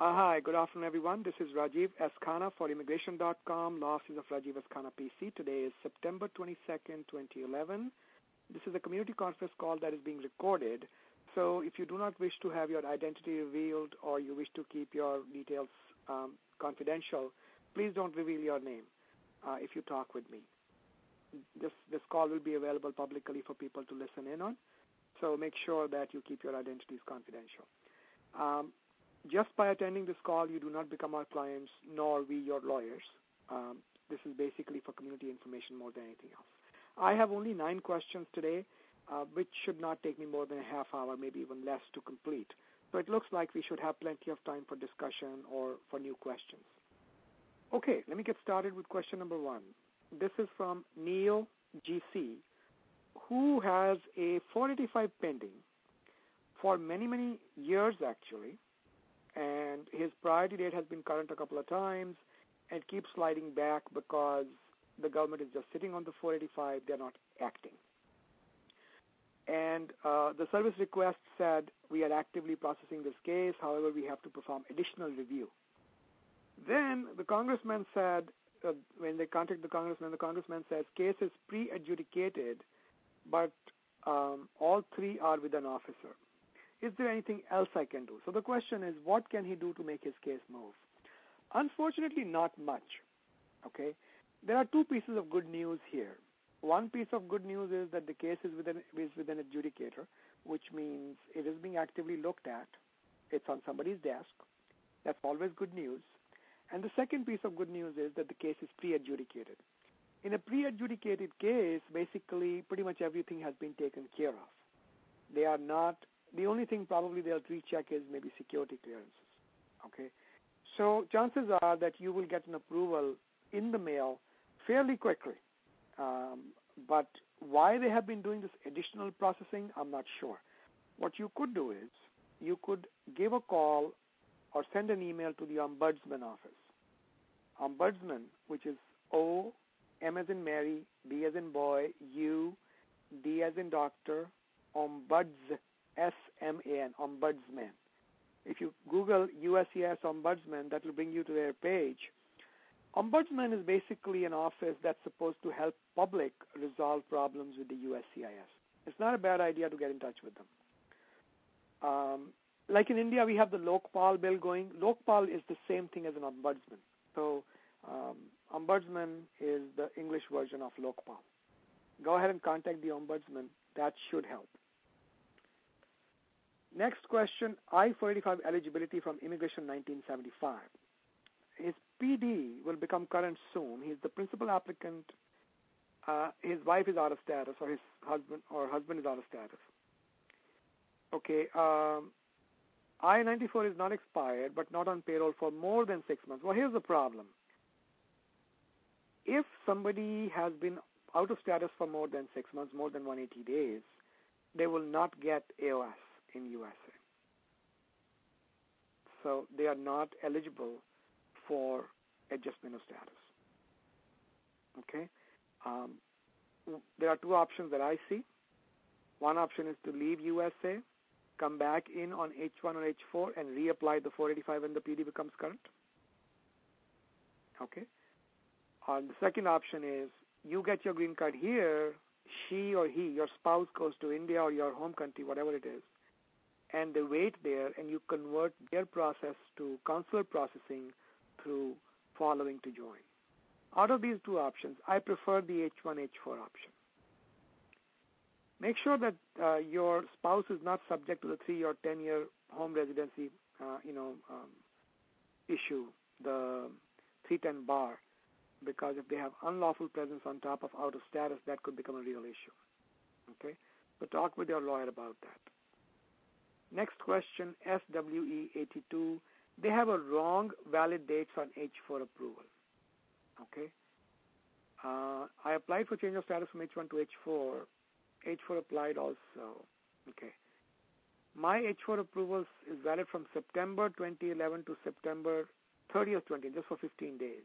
Hi, good afternoon, everyone. This is Rajiv S. Khanna for Immigration.com, Law Office of Rajiv S. Khanna, PC. Today is September 22nd, 2011. This is a community conference call that is being recorded. So if you do not wish to have your identity revealed or you wish to keep your details confidential, please don't reveal your name if you talk with me. This call will be available publicly for people to listen in on. So make sure that you keep your identities confidential. Just by attending this call, you do not become our clients, nor we your lawyers. This is basically for community information more than anything else. I have only 9 questions today, which should not take me more than a half hour, maybe even less to complete. So it looks like we should have plenty of time for discussion or for new questions. Okay, let me get started with question number 1. This is from Neil GC, who has a 485 pending for many, many years, actually. And his priority date has been current a couple of times and keeps sliding back because the government is just sitting on the 485. They're not acting. And the service request said we are actively processing this case. However, we have to perform additional review. Then the congressman said, when they contacted the congressman says case is pre-adjudicated, but all 3 are with an officer. Is there anything else I can do? So the question is, what can he do to make his case move? Unfortunately, not much. Okay, there are 2 pieces of good news here. One piece of good news is that the case is with an adjudicator, which means it is being actively looked at. It's on somebody's desk. That's always good news. And the second piece of good news is that the case is pre-adjudicated. In a pre-adjudicated case, basically, pretty much everything has been taken care of. They are not. The only thing probably they'll recheck is maybe security clearances, okay? So chances are that you will get an approval in the mail fairly quickly. But why they have been doing this additional processing, I'm not sure. What you could do is you could give a call or send an email to the Ombudsman office. Ombudsman, which is O, M as in Mary, B as in boy, U, D as in doctor, Ombuds, S-M-A-N, Ombudsman. If you Google USCIS Ombudsman, that will bring you to their page. Ombudsman is basically an office that's supposed to help public resolve problems with the USCIS. It's not a bad idea to get in touch with them. Like in India, we have the Lokpal bill going. Lokpal is the same thing as an ombudsman. So Ombudsman is the English version of Lokpal. Go ahead and contact the Ombudsman. That should help. Next question, I-485 eligibility from Immigration 1975. His PD will become current soon. He's the principal applicant. His wife is out of status, or his husband is out of status. Okay, I-94 is not expired, but not on payroll for more than 6 months. Well, here's the problem. If somebody has been out of status for more than 6 months, more than 180 days, they will not get AOS in USA. So they are not eligible for adjustment of status. Okay? There are 2 options that I see. One option is to leave USA, come back in on H1 or H4, and reapply the 485 when the PD becomes current. Okay? The second option is you get your green card here, she or he, your spouse goes to India or your home country, whatever it is, and they wait there, and you convert their process to consular processing through following to join. Out of these 2 options, I prefer the H1, H4 option. Make sure that your spouse is not subject to the 3 or 10-year home residency, issue, the 310 bar, because if they have unlawful presence on top of out of status, that could become a real issue. Okay? So talk with your lawyer about that. Next question, SWE82. They have a wrong valid dates on H4 approval. Okay. I applied for change of status from H1 to H4. H4 applied also. Okay. My H4 approval is valid from September 2011 to September 30th, 20, just for 15 days.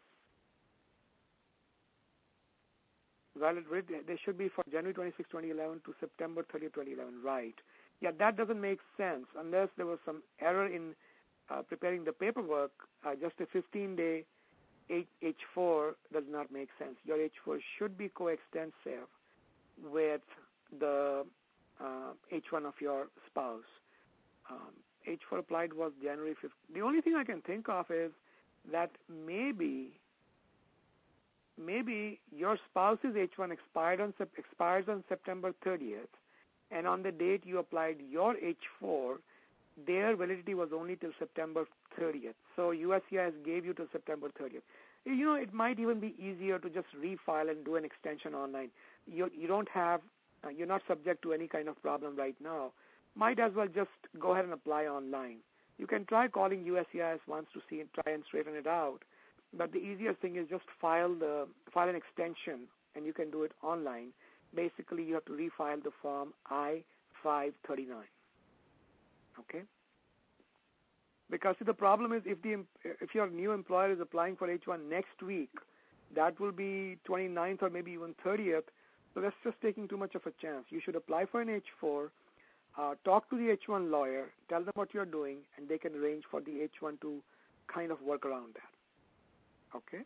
Valid, they should be for January 26, 2011 to September 30th, 2011. Right. Yeah, that doesn't make sense unless there was some error in preparing the paperwork, just a 15-day H4 does not make sense. Your H4 should be coextensive with the H1 of your spouse. H4 applied was January 5th. The only thing I can think of is that maybe your spouse's H1 expires on September 30th, and on the date you applied your H4, their validity was only till September 30th. So USCIS gave you till September 30th. It might even be easier to just refile and do an extension online. You don't have, you're not subject to any kind of problem right now. Might as well just go ahead and apply online. You can try calling USCIS once to see and try and straighten it out. But the easiest thing is just file an extension, and you can do it online. Basically, you have to refile the form I-539. Okay? Because the problem is if your new employer is applying for H1 next week, that will be 29th or maybe even 30th. So that's just taking too much of a chance. You should apply for an H4, talk to the H1 lawyer, tell them what you're doing, and they can arrange for the H1 to kind of work around that. Okay?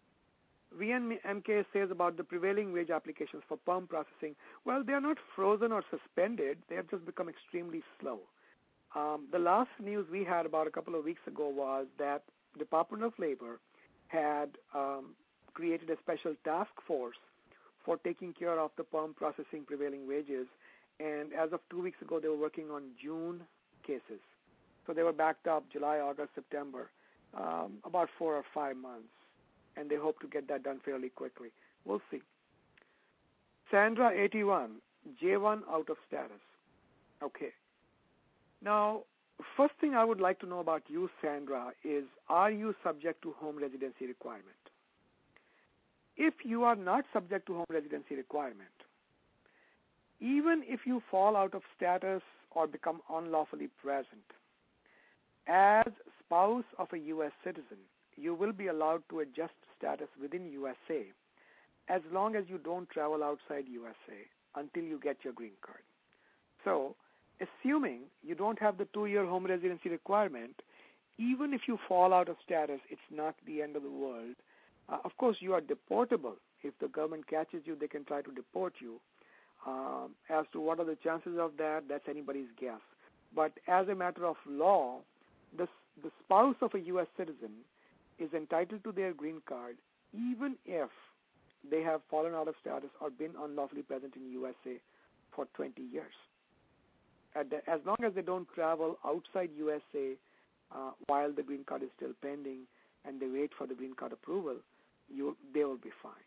VNMK says about the prevailing wage applications for perm processing. Well, they are not frozen or suspended. They have just become extremely slow. The last news we had about a couple of weeks ago was that Department of Labor had created a special task force for taking care of the perm processing prevailing wages. And as of 2 weeks ago, they were working on June cases. So they were backed up July, August, September, about 4 or 5 months. And they hope to get that done fairly quickly. We'll see. Sandra 81, J1 out of status. Okay. Now, first thing I would like to know about you, Sandra, is are you subject to home residency requirement? If you are not subject to home residency requirement, even if you fall out of status or become unlawfully present, as spouse of a U.S. citizen, you will be allowed to adjust status within USA as long as you don't travel outside USA until you get your green card. So, assuming you don't have the 2-year home residency requirement, even if you fall out of status, it's not the end of the world. Of course, you are deportable. If the government catches you, they can try to deport you. As to what are the chances of that, that's anybody's guess. But as a matter of law, the spouse of a U.S. citizen is entitled to their green card even if they have fallen out of status or been unlawfully present in USA for 20 years. As long as they don't travel outside USA while the green card is still pending and they wait for the green card approval, they will be fine.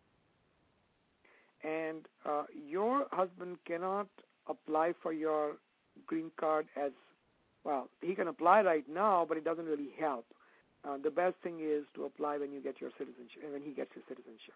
And your husband cannot apply for your green card as well. He can apply right now, but it doesn't really help. The best thing is to apply when you get your citizenship, when he gets his citizenship.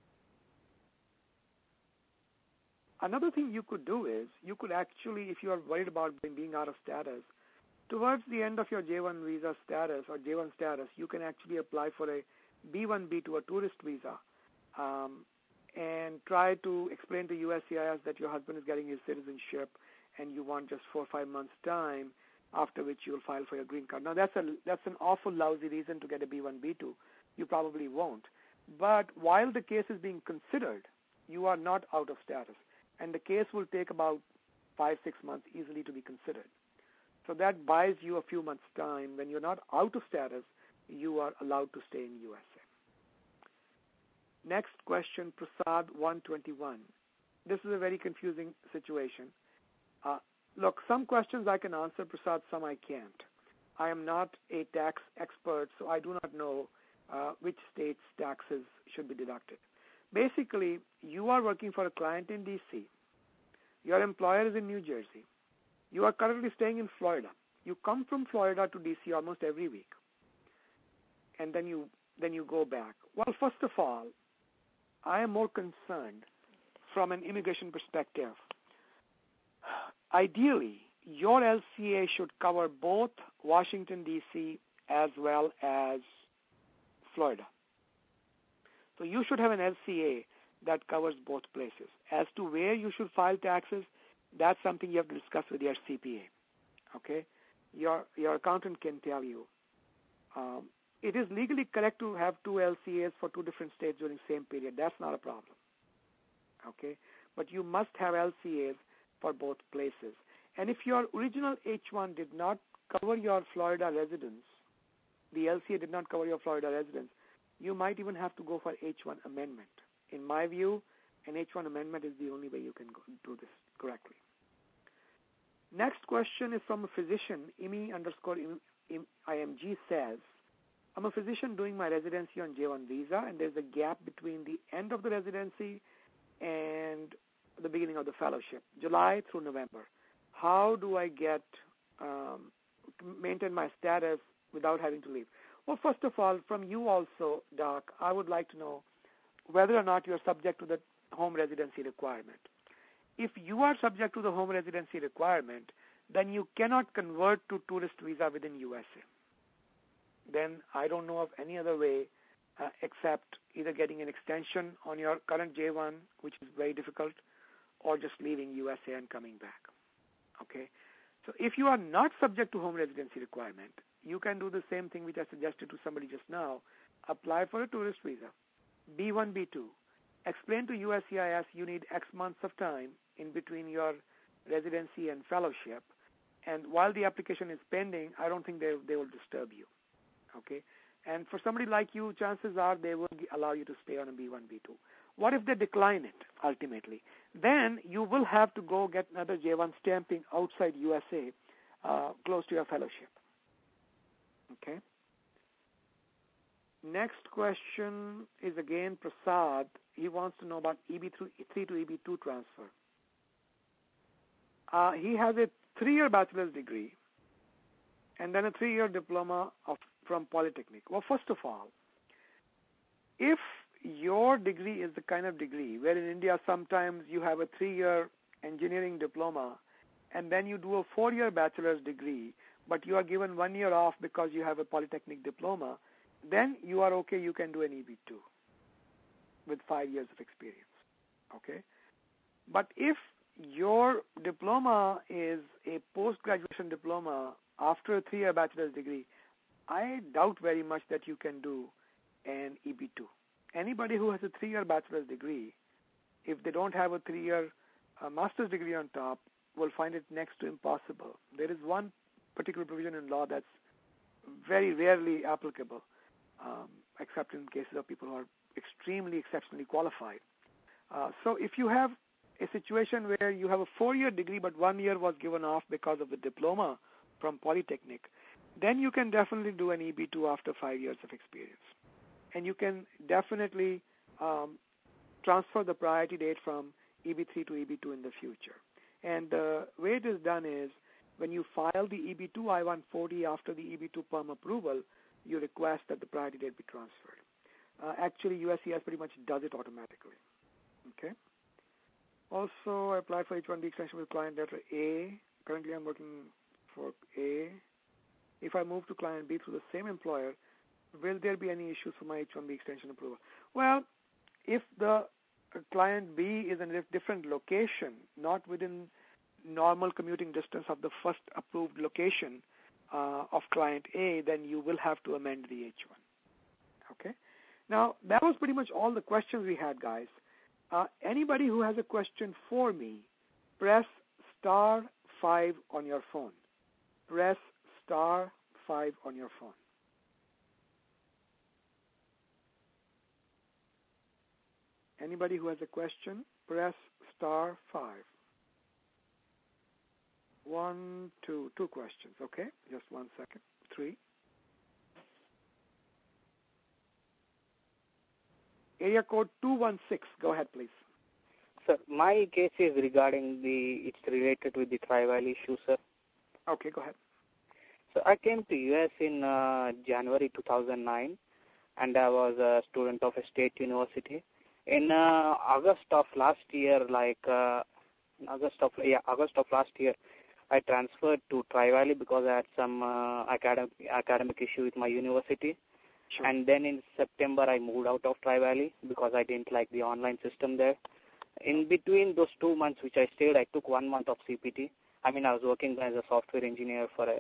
Another thing you could do is you could actually, if you are worried about being out of status, towards the end of your J1 visa status or J1 status, you can actually apply for a B1, B2, a tourist visa, and try to explain to USCIS that your husband is getting his citizenship and you want just 4 or 5 months' time, after which you'll file for your green card. Now, that's an awful lousy reason to get a B1, B2. You probably won't. But while the case is being considered, you are not out of status. And the case will take about 5-6 months easily to be considered. So that buys you a few months' time. When you're not out of status, you are allowed to stay in USA. Next question, Prasad 121. This is a very confusing situation. Look, some questions I can answer, Prasad, some I can't. I am not a tax expert, so I do not know which state's taxes should be deducted. Basically, you are working for a client in D.C. Your employer is in New Jersey. You are currently staying in Florida. You come from Florida to D.C. almost every week, and then you go back. Well, first of all, I am more concerned from an immigration perspective. Ideally, your LCA should cover both Washington, D.C. as well as Florida. So you should have an LCA that covers both places. As to where you should file taxes, that's something you have to discuss with your CPA. Okay? your accountant can tell you. It is legally correct to have 2 LCAs for 2 different states during the same period. That's not a problem. Okay? But you must have LCAs for both places. And if your original H-1 did not cover your Florida residence, the LCA did not cover your Florida residence, you might even have to go for H-1 amendment. In my view, an H-1 amendment is the only way you can do this correctly. Next question is from a physician, IME_IMG says, I'm a physician doing my residency on J-1 visa, and there's a gap between the end of the residency and the beginning of the fellowship, July through November. How do I maintain my status without having to leave? Well, first of all, from you also, Doc, I would like to know whether or not you're subject to the home residency requirement. If you are subject to the home residency requirement, then you cannot convert to tourist visa within USA. Then I don't know of any other way except either getting an extension on your current J-1, which is very difficult, or just leaving USA and coming back. Okay? So if you are not subject to home residency requirement, you can do the same thing which I suggested to somebody just now. Apply for a tourist visa, B1, B2. Explain to USCIS you need X months of time in between your residency and fellowship. And while the application is pending, I don't think they will disturb you. Okay? And for somebody like you, chances are they will allow you to stay on a B1, B2. What if they decline it, ultimately? Then you will have to go get another J1 stamping outside USA close to your fellowship. Okay? Next question is again Prasad. He wants to know about EB3 to EB2 transfer. He has a 3-year bachelor's degree and then a 3-year diploma from Polytechnic. Well, first of all, if your degree is the kind of degree where in India sometimes you have a 3-year engineering diploma and then you do a 4-year bachelor's degree, but you are given 1 year off because you have a Polytechnic diploma, then you are okay, you can do an EB2 with 5 years of experience. Okay? But if your diploma is a post-graduation diploma after a 3-year bachelor's degree, I doubt very much that you can do an EB2. Anybody who has a 3-year bachelor's degree, if they don't have a 3-year master's degree on top, will find it next to impossible. There is one particular provision in law that's very rarely applicable, except in cases of people who are extremely exceptionally qualified. So if you have a situation where you have a 4-year degree but 1 year was given off because of the diploma from Polytechnic, then you can definitely do an EB2 after 5 years of experience. And you can definitely transfer the priority date from EB3 to EB2 in the future. And the way it is done is when you file the EB2 I-140 after the EB2 PERM approval, you request that the priority date be transferred. Actually, USCIS pretty much does it automatically. Okay. Also, I applied for H-1B extension with client letter A. Currently, I'm working for A. If I move to client B through the same employer, will there be any issues for my H-1B extension approval? Well, if the client B is in a different location, not within normal commuting distance of the first approved location of client A, then you will have to amend the H-1. Okay? Now, that was pretty much all the questions we had, guys. Anybody who has a question for me, press *5 on your phone. Press *5 on your phone. Anybody who has a question, press *5. 1, 2 questions. Okay, just 1 second. 3. Area code 216. Go ahead, please. Sir, my case is regarding it's related with the Tri-Valley issue, sir. Okay, go ahead. So I came to US in January 2009, and I was a student of a state university. In August of last year, August of last year, I transferred to Tri-Valley because I had some academic issue with my university. Sure. And then in September, I moved out of Tri-Valley because I didn't like the online system there. In between those 2 months which I stayed, I took 1 month of CPT. I mean, I was working as a software engineer for a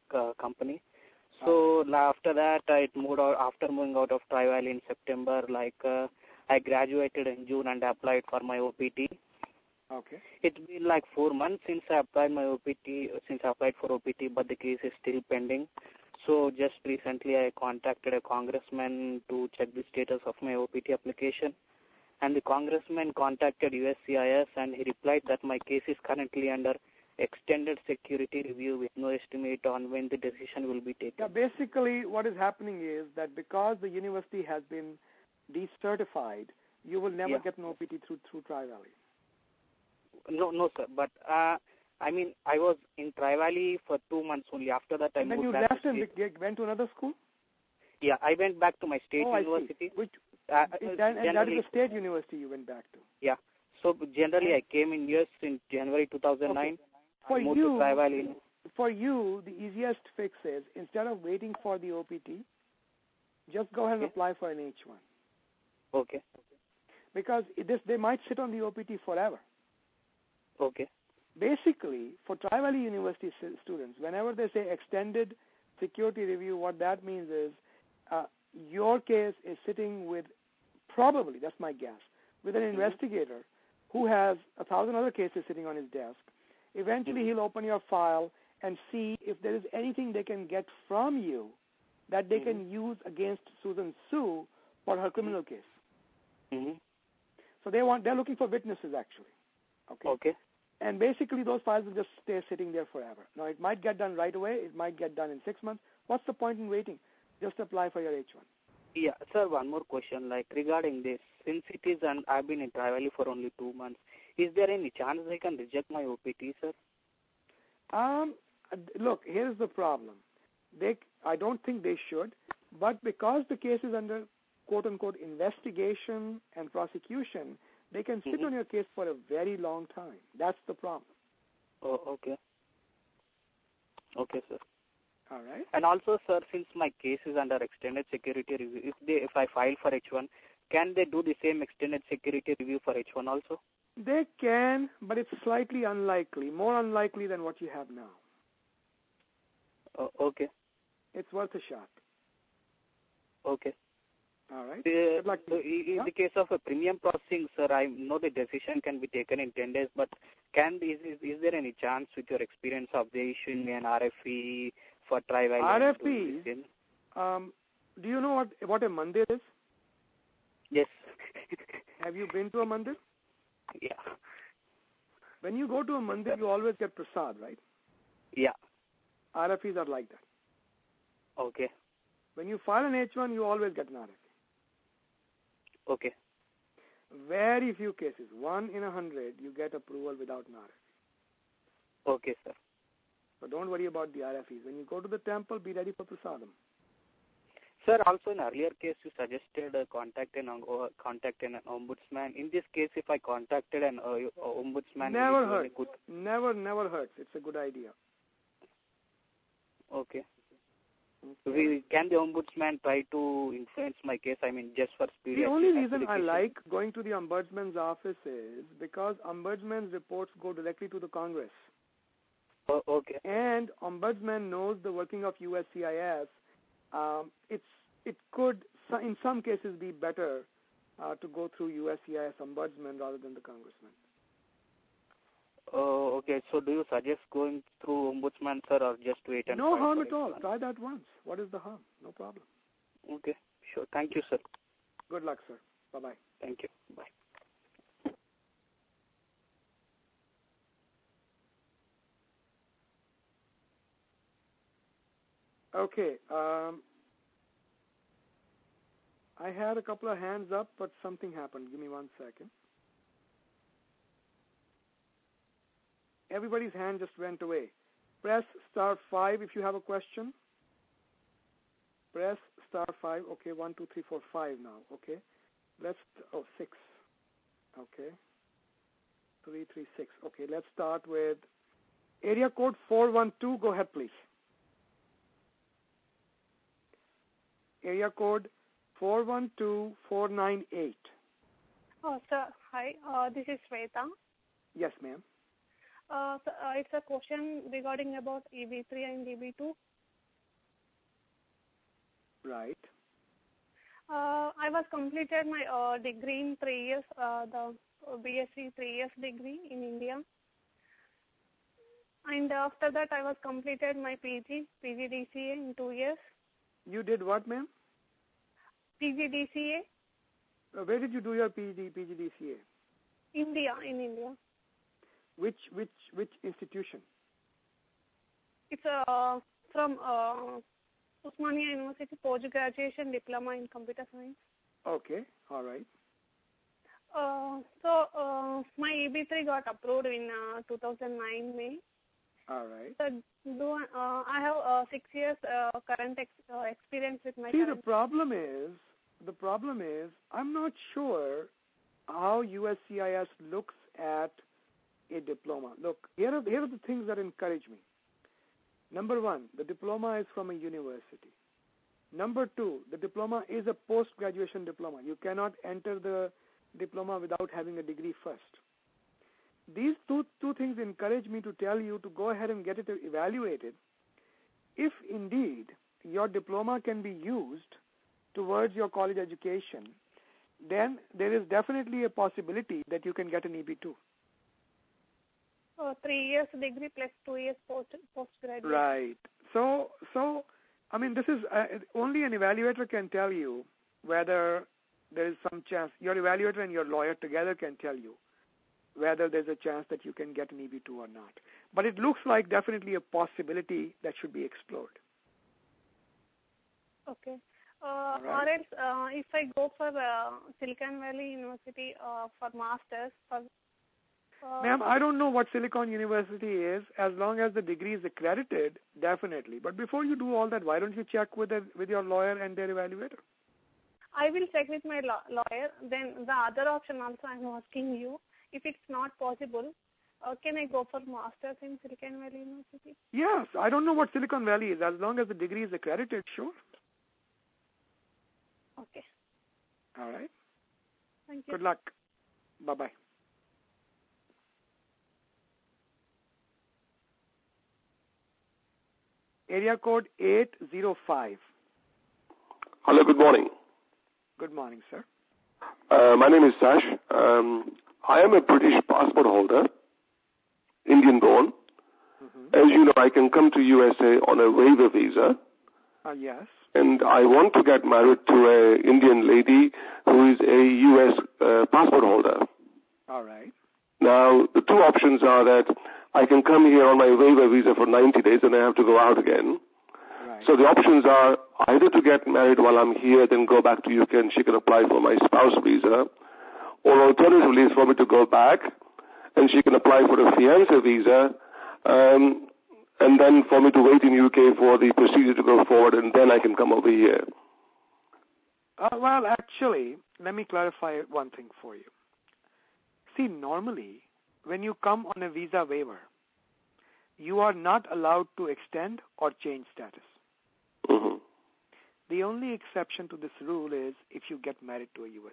company. So after that, I moved out. After moving out of Tri-Valley in September, I graduated in June and applied for my OPT. Okay. It's been like 4 months since I applied for OPT, but the case is still pending. So just recently I contacted a congressman to check the status of my OPT application. And the congressman contacted USCIS and he replied that my case is currently under extended security review with no estimate on when the decision will be taken. Yeah, basically what is happening is that because the university has been decertified, you will never get an OPT through Tri-Valley. No, sir. But I was in Tri-Valley for 2 months only. After that, I moved back. When you left and went to another school? Yeah, I went back to my state university. And that is the state university you went back to? Yeah. So generally, I came in US in January 2009. Okay. For moved to Tri-Valley. For you, the easiest fix is, instead of waiting for the OPT, just go ahead and apply for an H1. Okay. Because they might sit on the OPT forever. Okay. Basically, for Tri-Valley University students, whenever they say extended security review, what that means is your case is sitting with, probably, that's my guess, with an investigator who has 1,000 other cases sitting on his desk. Eventually, he'll open your file and see if there is anything they can get from you that they can use against Susan Sue for her criminal case. So they're looking for witnesses, actually. Okay. And basically, those files will just stay sitting there forever. Now, it might get done right away. It might get done in 6 months. What's the point in waiting? Just apply for your H1. Yeah, sir, one more question, regarding this. Since it is, and I've been in Tri-Valley for only 2 months, is there any chance they can reject my OPT, sir? Look, here's the problem. I don't think they should, but because the case is under quote-unquote investigation and prosecution, they can sit on your case for a very long time. That's the problem. Oh, okay. Okay, sir. All right. And also, sir, since my case is under extended security review, if I file for H1, can they do the same extended security review for H1 also? They can, but it's slightly unlikely, more unlikely than what you have now. Oh, okay. It's worth a shot. Okay. All right. In the case of a premium processing, sir, I know the decision can be taken in 10 days, but is there any chance with your experience of they issuing me an RFE for Tri-Valley? RFE? Do you know what a mandir is? Yes. Have you been to a mandir? Yeah. When you go to a mandir, you always get prasad, right? Yeah. RFEs are like that. Okay. When you file an H1, you always get an RFE. Okay. Very few cases, 1 in 100, you get approval without an RFE. Okay, sir. So don't worry about the RFEs. When you go to the temple, be ready for prasadam. Sir, also in earlier case, you suggested contacting an ombudsman. In this case, if I contacted an ombudsman, never hurts. Never hurts. It's a good idea. Okay. Can the ombudsman try to influence my case? Just for speed. The only reason I like going to the ombudsman's office is because ombudsman's reports go directly to the Congress. Oh, okay. And ombudsman knows the working of USCIS. It could, in some cases, be better to go through USCIS ombudsman rather than the congressman. Oh, okay. So do you suggest going through ombudsman, sir, or just wait and... No harm at all. Try that once. What is the harm? No problem. Okay. Sure. Thank you, sir. Good luck, sir. Bye-bye. Thank you. Bye. Okay. I had a couple of hands up, but something happened. Give me 1 second. Everybody's hand just went away. Press *5 if you have a question. Press *5. Okay, 1, 2, 3, 4, 5 now. Okay. 6. Okay. 3, 3, 6. Okay, let's start with area code 412. Go ahead, please. Area code 412498. Oh, sir. Hi. This is Shweta. Yes, ma'am. It's a question regarding about EB3 and EB2. Right. I was completed my degree in 3 years, the BSc 3 years degree in India. And after that, I was completed my PGDCA in 2 years. You did what, ma'am? PGDCA. Where did you do your PGDCA? In India. Which institution? It's from Osmania University, post-graduation diploma in computer science. Okay, all right. So my EB3 got approved in 2009 May. All right. So I have 6 years current experience with my. See, the problem is, I'm not sure how USCIS looks at a diploma. Look, here are the things that encourage me. Number one, the diploma is from a university. Number two, the diploma is a post-graduation diploma. You cannot enter the diploma without having a degree first. These two things encourage me to tell you to go ahead and get it evaluated. If indeed your diploma can be used towards your college education, then there is definitely a possibility that you can get an EB2. 3 years degree plus 2 years post-graduate. Right. So I mean, this is only an evaluator can tell you whether there is some chance. Your evaluator and your lawyer together can tell you whether there's a chance that you can get an EB2 or not. But it looks like definitely a possibility that should be explored. Okay. Right. Or else, if I go for Silicon Valley University for masters, Ma'am, I don't know what Silicon University is. As long as the degree is accredited, definitely. But before you do all that, why don't you check with your lawyer and their evaluator? I will check with my lawyer. Then the other option also I'm asking you. If it's not possible, can I go for masters in Silicon Valley University? Yes. I don't know what Silicon Valley is. As long as the degree is accredited, sure. Okay. All right. Thank you. Good luck. Bye-bye. Area code 805. Hello, good morning. Good morning, sir. My name is Sash. I am a British passport holder, Indian born. Mm-hmm. As you know, I can come to USA on a waiver visa. Yes. And I want to get married to an Indian lady who is a US passport holder. All right. Now, the two options are that I can come here on my waiver visa for 90 days and I have to go out again. Right. So the options are either to get married while I'm here, then go back to UK and she can apply for my spouse visa, or alternatively is for me to go back and she can apply for a fiancé visa, and then for me to wait in UK for the procedure to go forward, and then I can come over here. Well, actually, let me clarify one thing for you. See, normally, when you come on a visa waiver, you are not allowed to extend or change status. Mm-hmm. The only exception to this rule is if you get married to a U.S.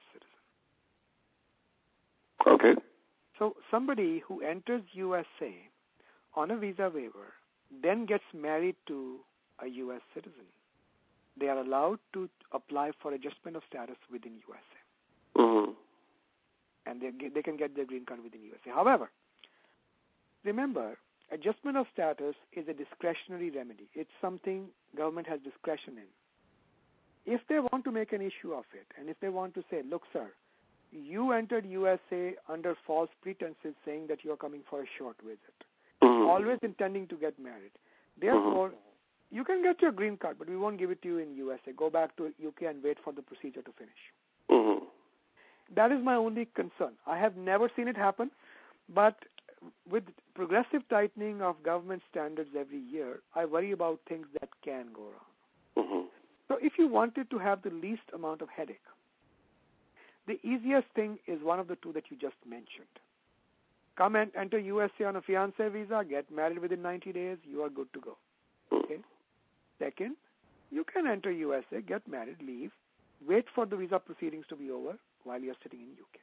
citizen. Okay. So somebody who enters USA on a visa waiver then gets married to a U.S. citizen, they are allowed to apply for adjustment of status within USA. Mm-hmm. And they can get their green card within USA. However, remember, adjustment of status is a discretionary remedy. It's something government has discretion in. If they want to make an issue of it, and if they want to say, look, sir, you entered USA under false pretenses saying that you are coming for a short visit, always intending to get married. Therefore, you can get your green card, but we won't give it to you in USA. Go back to UK and wait for the procedure to finish. That is my only concern. I have never seen it happen, but with progressive tightening of government standards every year, I worry about things that can go wrong. So if you wanted to have the least amount of headache, the easiest thing is one of the two that you just mentioned. Come and enter USA on a fiancé visa, get married within 90 days, you are good to go. Okay. Second, you can enter USA, get married, leave, wait for the visa proceedings to be over while you're sitting in UK.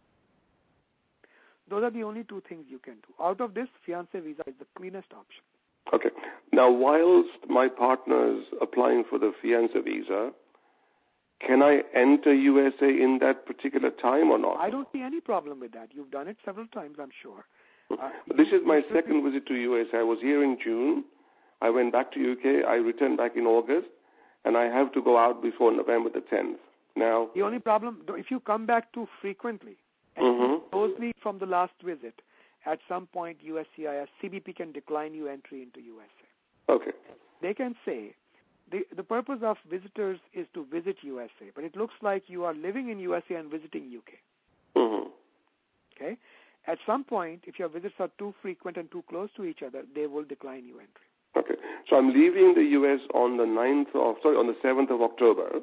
Those are the only two things you can do. Out of this, fiancé visa is the cleanest option. Okay. Now, whilst my partner's applying for the fiancé visa, can I enter USA in that particular time or not? I don't see any problem with that. You've done it several times, I'm sure. This is my second visit to USA. I was here in June. I went back to UK. I returned back in August. And I have to go out before November the 10th. Now, the only problem, if you come back too frequently and closely from the last visit, at some point USCIS, CBP can decline you entry into USA. Okay. They can say, the purpose of visitors is to visit USA, but it looks like you are living in USA and visiting UK. Okay? At some point, if your visits are too frequent and too close to each other, they will decline you entry. Okay. So I'm leaving the U.S. on the 7th of October.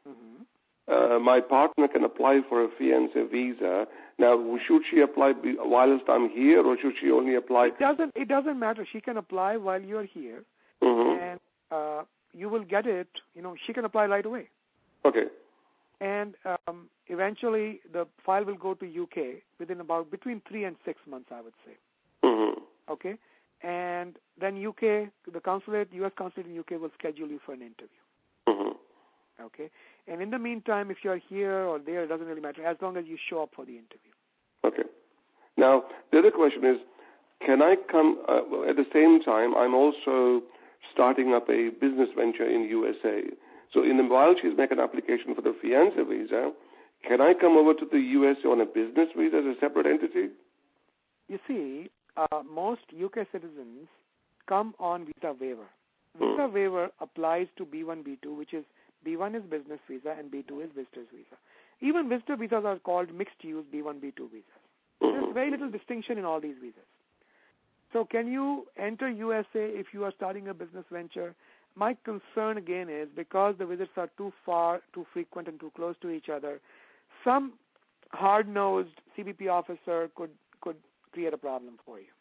My partner can apply for a fiancé visa. Now, should she apply whilst I'm here, or should she only apply? It doesn't matter. She can apply while you're here, and you will get it. She can apply right away. Okay. And eventually, the file will go to UK within between 3 and 6 months, I would say. Okay. And then UK, the U.S. consulate in UK will schedule you for an interview. Okay? And in the meantime, if you're here or there, it doesn't really matter, as long as you show up for the interview. Okay. Now, the other question is, can I come, at the same time, I'm also starting up a business venture in USA. So while she's making an application for the fiancé visa, can I come over to the USA on a business visa as a separate entity? You see, most UK citizens come on visa waiver. Visa waiver applies to B1, B2, which is B1 is business visa and B2 is visitor's visa. Even visitor visas are called mixed-use B1, B2 visas. There's very little distinction in all these visas. So can you enter USA if you are starting a business venture? My concern again is because the visits are too far, too frequent, and too close to each other, some hard-nosed CBP officer could create a problem for you.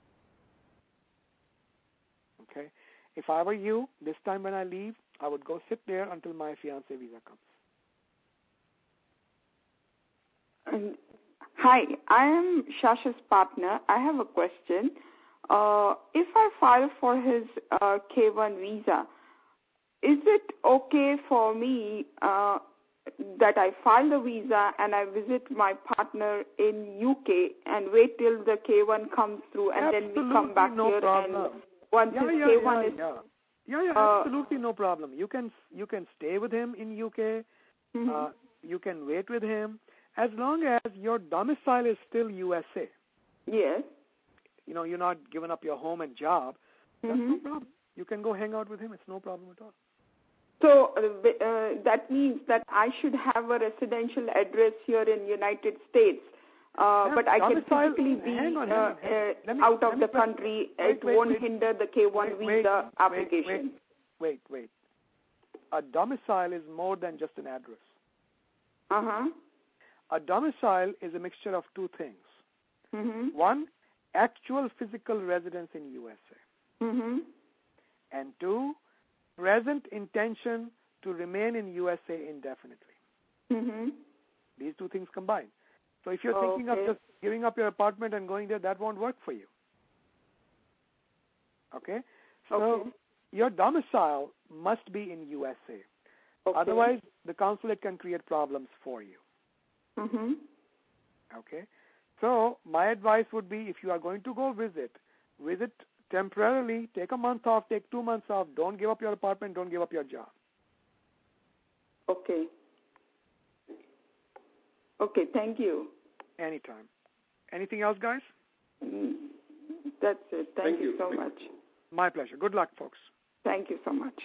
Okay? If I were you, this time when I leave, I would go sit there until my fiancé visa comes. Hi, I am Shasha's partner. I have a question. If I file for his K1 visa, is it okay for me that I file the visa and I visit my partner in UK and wait till the K1 comes through and then we come back here problem. And once his K1 is... absolutely no problem. You can stay with him in UK. You can wait with him as long as your domicile is still USA. Yes. You're not giving up your home and job. That's no problem. You can go hang out with him. It's no problem at all. So that means that I should have a residential address here in United States, but I can physically be out of the country. It won't hinder the K1 visa application. Wait. A domicile is more than just an address. A domicile is a mixture of two things. One, actual physical residence in USA. And two, present intention to remain in USA indefinitely. These two things combined. So if you're thinking of just giving up your apartment and going there, that won't work for you. Okay? So your domicile must be in USA. Otherwise, the consulate can create problems for you. Okay? So my advice would be, if you are going to go visit temporarily, take a month off, take 2 months off. Don't give up your apartment, don't give up your job. Okay, thank you. Anytime. Anything else, guys? That's it. Thank you so much. My pleasure. Good luck, folks. Thank you so much.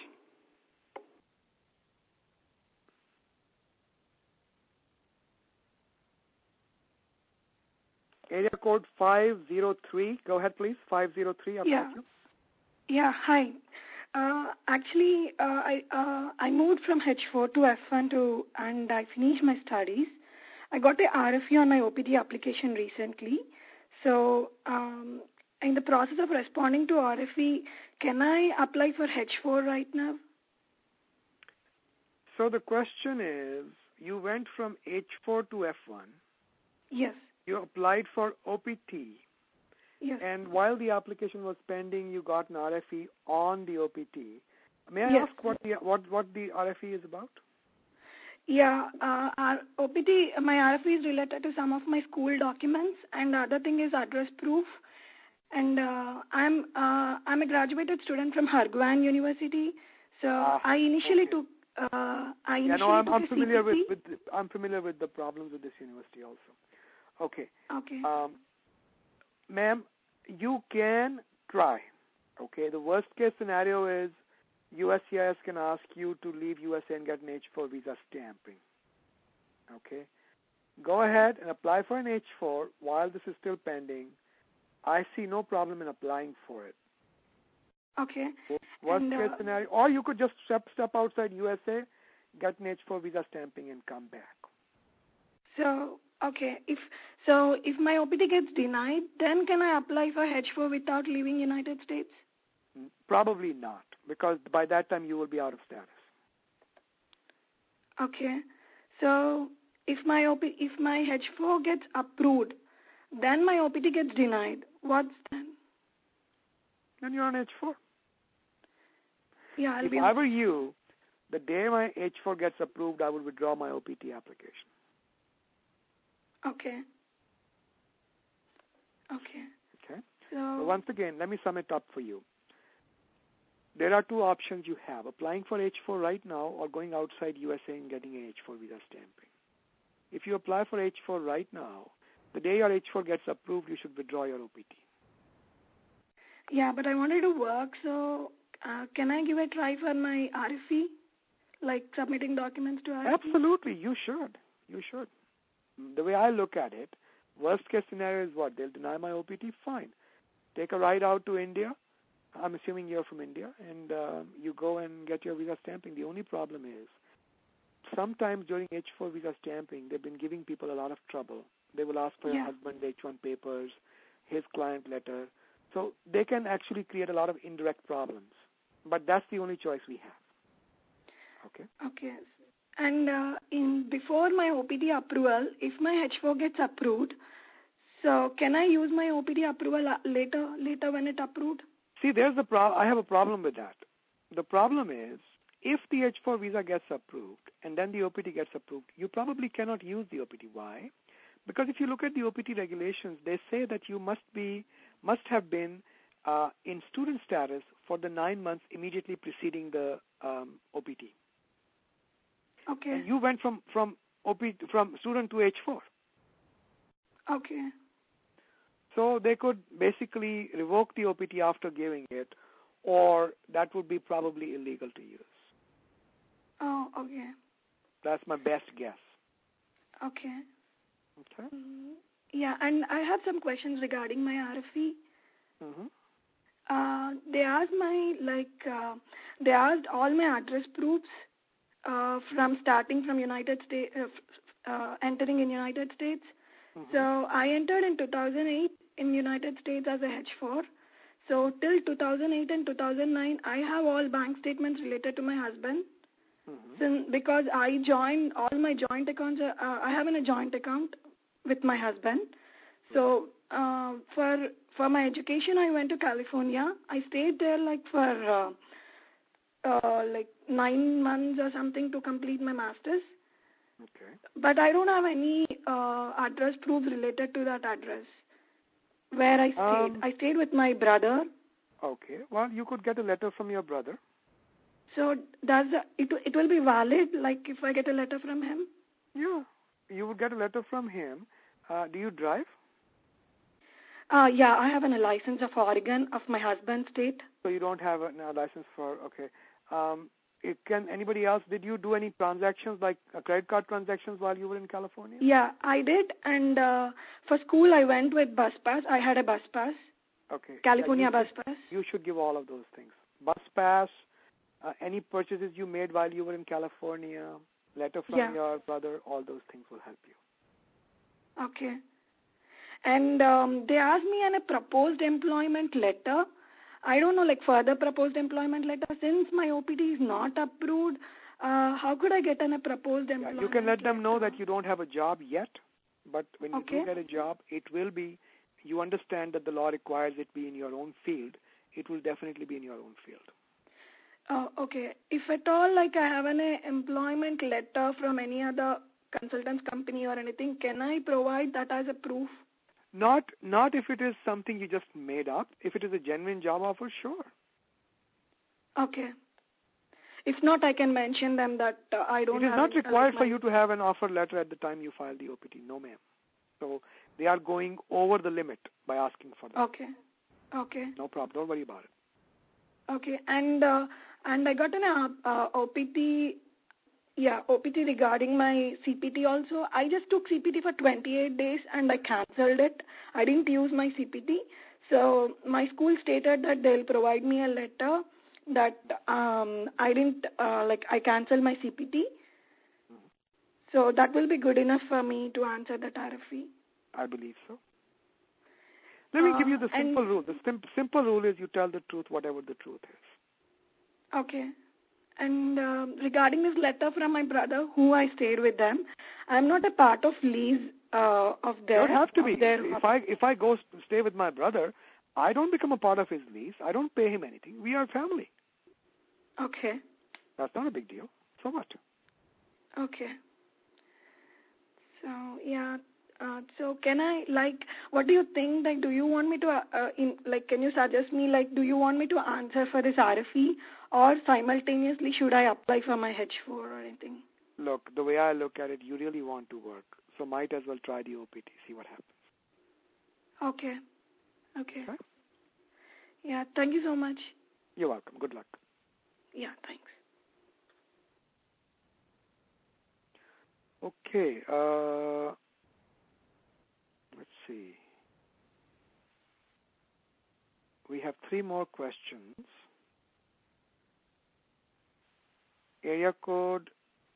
Area code 503. Go ahead, please. 503. Yeah. Hi. Actually, I moved from H4 to F1 and I finished my studies. I got a RFE on my OPT application recently. So, in the process of responding to RFE, can I apply for H4 right now? So the question is, you went from H4 to F1. Yes. You applied for OPT, Yes. And while the application was pending, you got an RFE on the OPT. May I Yes. ask what the RFE is about? Yeah, our OPT, my RFE is related to some of my school documents, and the other thing is address proof. And I'm a graduated student from Hargwan University, so I initially okay. took I'm familiar CPC. I'm familiar with the problems with this university also. Okay. Okay. Ma'am, you can try. Okay. The worst case scenario is USCIS can ask you to leave USA and get an H-4 visa stamping. Okay. Go ahead and apply for an H-4 while this is still pending. I see no problem in applying for it. Okay. Worst case scenario, or you could just step outside USA, get an H-4 visa stamping, and come back. So okay, if my OPT gets denied, then can I apply for H-4 without leaving United States? Probably not, because by that time you will be out of status. Okay. So if my H-4 gets approved, then my OPT gets denied. What's then? Then you're on H-4. Yeah, If I were you, the day my H-4 gets approved, I would withdraw my OPT application. Okay. Okay. Okay. So once again, let me sum it up for you. There are two options you have: applying for H-4 right now, or going outside USA and getting an H-4 visa stamping. If you apply for H-4 right now, the day your H-4 gets approved, you should withdraw your OPT. yeah, but I wanted to work, so can I give a try for my RFE, like submitting documents to RFE? Absolutely, you should. You should. The way I look at it, worst case scenario is what? They'll deny my OPT? Fine. Take a ride out to India. I'm assuming you're from India, and you go and get your visa stamping. The only problem is, sometimes during H-4 visa stamping, they've been giving people a lot of trouble. They will ask for your husband's H-1 papers, his client letter. So they can actually create a lot of indirect problems. But that's the only choice we have. Okay? Okay. And before my OPT approval, if my H-4 gets approved, so can I use my OPT approval later when it approved? See, I have a problem with that. The problem is, if the H-4 visa gets approved and then the OPT gets approved, you probably cannot use the OPT. Why? Because if you look at the OPT regulations, they say that you must have been in student status for the 9 months immediately preceding the OPT. Okay. And you went from student to H-4. Okay. So they could basically revoke the OPT after giving it, or that would be probably illegal to use. Oh, okay. That's my best guess. Okay. Okay. Yeah, and I have some questions regarding my RFE. Mm-hmm. They asked all my address proofs from starting from United States, entering in United States. Mm-hmm. So I entered in 2008 in United States as a H-4. So till 2008 and 2009, I have all bank statements related to my husband. Mm-hmm. Because I joined all my joint accounts. I have a joint account with my husband. So for my education, I went to California. I stayed there for 9 months or something to complete my master's. Okay. But I don't have any address proofs related to that address where I stayed. I stayed with my brother. Okay. Well, you could get a letter from your brother. So it will be valid, like if I get a letter from him? Yeah. You would get a letter from him. Do you drive? Yeah, I have a license of Oregon of my husband's state. So you don't have a license for, okay. Anybody else, did you do any transactions, like credit card transactions while you were in California? Yeah, I did. And for school, I went with bus pass. I had a bus pass. Okay. California bus pass. You should give all of those things. Bus pass, any purchases you made while you were in California, letter from your brother, all those things will help you. Okay. And they asked me a proposed employment letter. I don't know, further proposed employment letter. Since my OPT is not approved, how could I get a proposed employment letter? You can let them know that you don't have a job yet, but when you do get a job, you understand that the law requires it be in your own field, it will definitely be in your own field. Okay. If at all, like I have an employment letter from any other consultants company or anything, can I provide that as a proof? Not if it is something you just made up. If it is a genuine job offer, sure. Okay. If not, I can mention them that I don't have... It is not required for you to have an offer letter at the time you file the OPT. No, ma'am. So they are going over the limit by asking for that. Okay. No problem. Don't worry about it. Okay. And I got an OPT regarding my CPT also. I just took CPT for 28 days and I cancelled it. I didn't use my CPT. So my school stated that they'll provide me a letter that I cancelled my CPT. So that will be good enough for me to answer the tariff fee. I believe so. Let me give you the simple rule. The simple rule is you tell the truth, whatever the truth is. Okay. And regarding this letter from my brother, who I stayed with them, I'm not a part of lease of their... You don't have to be. If I go stay with my brother, I don't become a part of his lease. I don't pay him anything. We are family. Okay. That's not a big deal. So what? Okay. So, yeah. So can I, what do you think, do you want me to, can you suggest me, do you want me to answer for this RFE or simultaneously should I apply for my H4 or anything? Look, the way I look at it, you really want to work, so might as well try the OPT, see what happens. Okay. Yeah, thank you so much. You're welcome. Good luck. Yeah, thanks. Okay, let's see. We have 3 more questions. Area code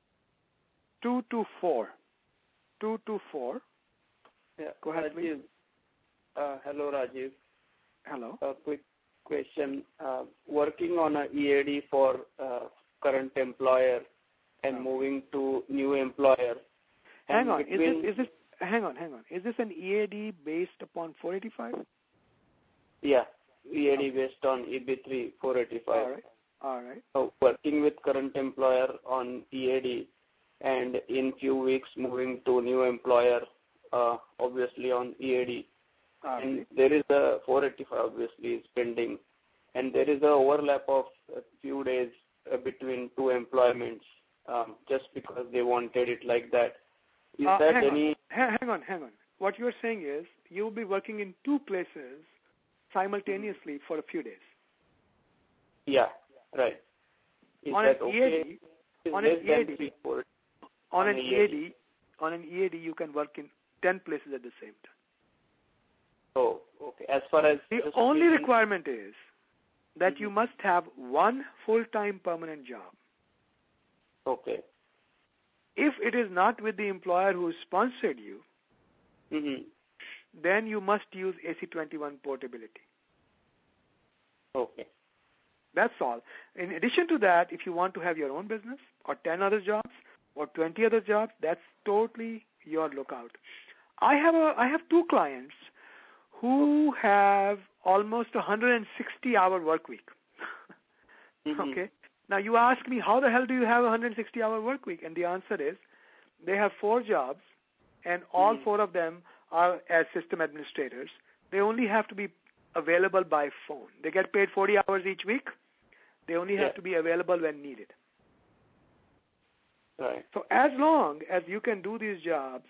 224. 224. Yeah, go ahead, please. Hello, Rajiv. Hello. A quick question. Working on a EAD for current employer and moving to new employer. Hang on. Hang on. Is this an EAD based upon 485? Yeah, EAD based on EB3 485. All right. So working with current employer on EAD and in few weeks moving to new employer, obviously on EAD. And there is a 485 obviously is pending. And there is a overlap of a few days between 2 employments just because they wanted it like that. Is that any... Hang on. What you're saying is you'll be working in 2 places simultaneously for a few days. Yeah, right. Is on that an okay? On an EAD, you can work in 10 places at the same time. Oh, okay. As far as... The only requirement is that you must have 1 full-time permanent job. Okay. If it is not with the employer who sponsored you, then you must use AC-21 portability. Okay. That's all. In addition to that, if you want to have your own business or 10 other jobs or 20 other jobs, that's totally your lookout. I have 2 clients who have almost 160-hour work week. Okay. Now you ask me, how the hell do you have a 160-hour work week? And the answer is, they have 4 jobs, and all 4 of them are as system administrators. They only have to be available by phone. They get paid 40 hours each week. They only have to be available when needed. Right. So as long as you can do these jobs,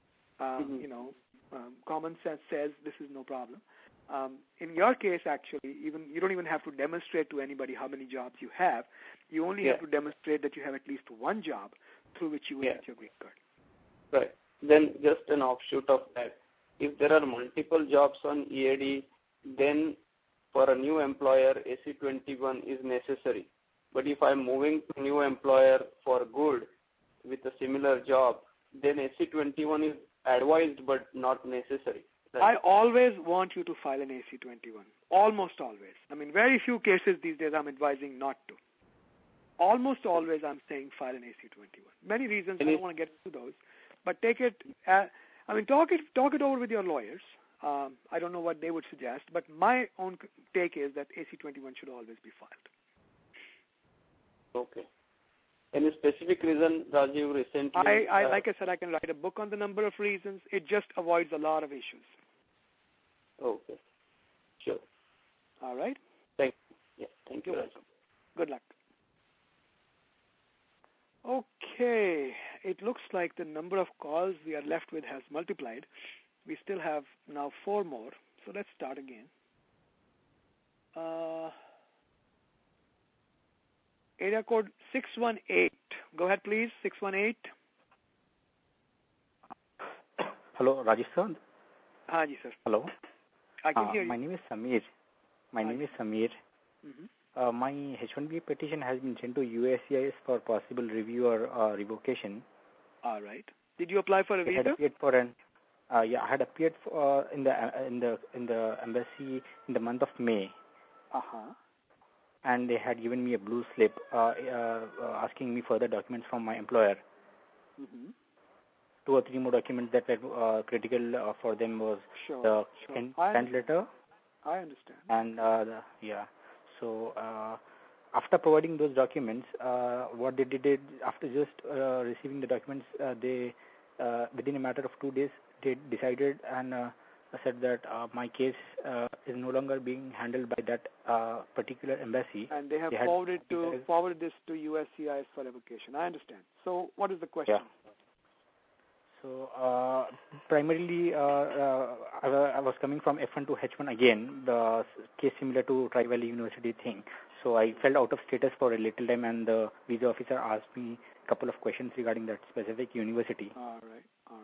common sense says this is no problem. In your case, actually, you don't even have to demonstrate to anybody how many jobs you have. You only have to demonstrate that you have at least 1 job through which you will get your green card. Right. Then just an offshoot of that, if there are multiple jobs on EAD, then for a new employer, AC-21 is necessary. But if I'm moving to a new employer for good with a similar job, then AC-21 is advised but not necessary. I always want you to file an AC-21. Almost always. I mean, very few cases these days I'm advising not to. Almost always I'm saying file an AC-21. Many reasons, I don't want to get into those. But take it, talk it over with your lawyers. I don't know what they would suggest, but my own take is that AC-21 should always be filed. Okay. Any specific reason, Rajiv, recently? Like I said, I can write a book on the number of reasons. It just avoids a lot of issues. Okay. Sure. All right? Thank you. Yeah, thank you. You're welcome. Good luck. Okay. It looks like the number of calls we are left with has multiplied. We still have now 4 more. So let's start again. Area code 618. Go ahead, please. 618. Hello, Rajesh sir. Ji, sir. Hello. I can hear you. My name is Samir. Mm-hmm. My H-1B petition has been sent to USCIS for possible review or revocation. All right. Did you apply for a visa? I had appeared for I had appeared for in the embassy in the month of May. And they had given me a blue slip asking me further documents from my employer. Mm-hmm. 2 or 3 more documents that were critical for them was the consent letter. I understand. And So after providing those documents, what they did after just receiving the documents, they within a matter of 2 days they decided and said that my case is no longer being handled by that particular embassy. And they have forwarded this to USCIS for revocation. I understand. So what is the question? Yeah. So primarily I was coming from F1 to H1 again, the case similar to Tri-Valley University thing. So I fell out of status for a little time and the visa officer asked me a couple of questions regarding that specific university. All right.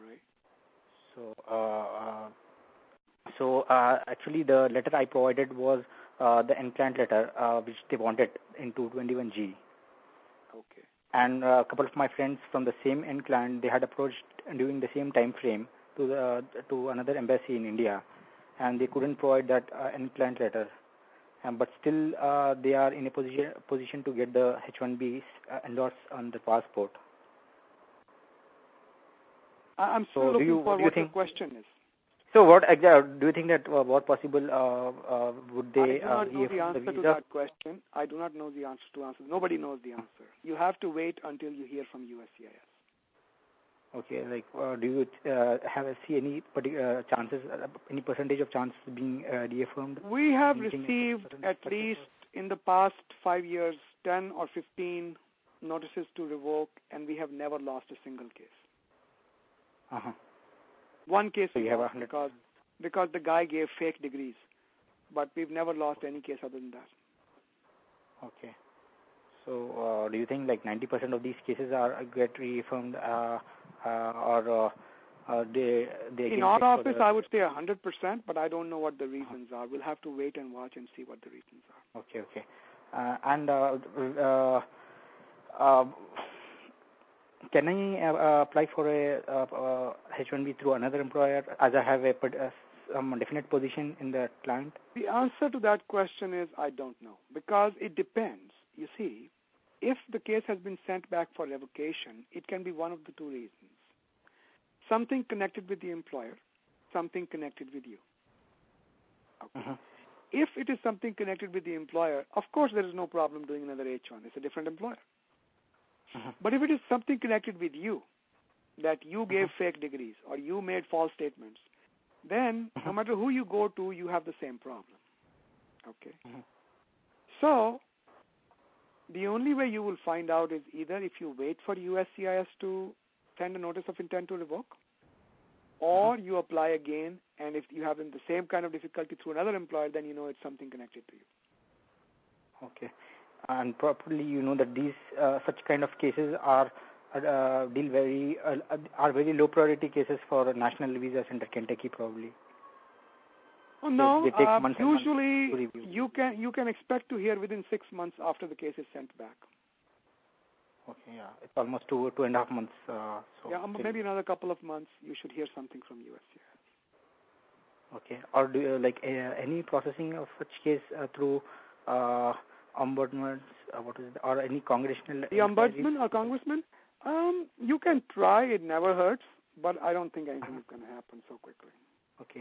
So actually the letter I provided was the NCLANT letter which they wanted in 221G. Okay. And a couple of my friends from the same NCLANT, they had approached during the same time frame to another embassy in India, and they couldn't provide that NCLANT letter. But still they are in a position to get the H-1B endorsed on the passport. I'm still looking for what your question is. So what do you think that what possible would they? I do not know the answer to that question. I do not know the answer to answer. Nobody knows the answer. You have to wait until you hear from USCIS. Okay, like do you see any particular chances, any percentage of chances being reaffirmed? We have received at least in the past 5 years 10 or 15 notices to revoke, and we have never lost a single case. One case so because the guy gave fake degrees, but we've never lost any case other than that. Okay. So do you think like 90% of these cases get reaffirmed or they in our office I would say 100%, but I don't know what the reasons are. We'll have to wait and watch and see what the reasons are. Okay. And can I apply for a H-1B through another employer as I have some definite position in the client? The answer to that question is I don't know, because it depends. You see, if the case has been sent back for revocation, it can be one of the 2 reasons. Something connected with the employer, something connected with you. Okay. If it is something connected with the employer, of course there is no problem doing another H-1. It's a different employer. But if it is something connected with you, that you gave fake degrees or you made false statements, then no matter who you go to, you have the same problem. Okay. So the only way you will find out is either if you wait for USCIS to send a notice of intent to revoke, or you apply again, and if you have the same kind of difficulty through another employer, then you know it's something connected to you. Okay. And probably you know that these such kind of cases are very low priority cases for national visas under Kentucky probably. Oh, no, they take months usually you can expect to hear within 6 months after the case is sent back. Okay, yeah, it's almost 2.5 months. Maybe another couple of months you should hear something from USCIS. Okay, or do you like any processing of such case through ombudsman, or any congressional? The ombudsman or congressman? You can try. It never hurts, but I don't think anything is going to happen so quickly. Okay.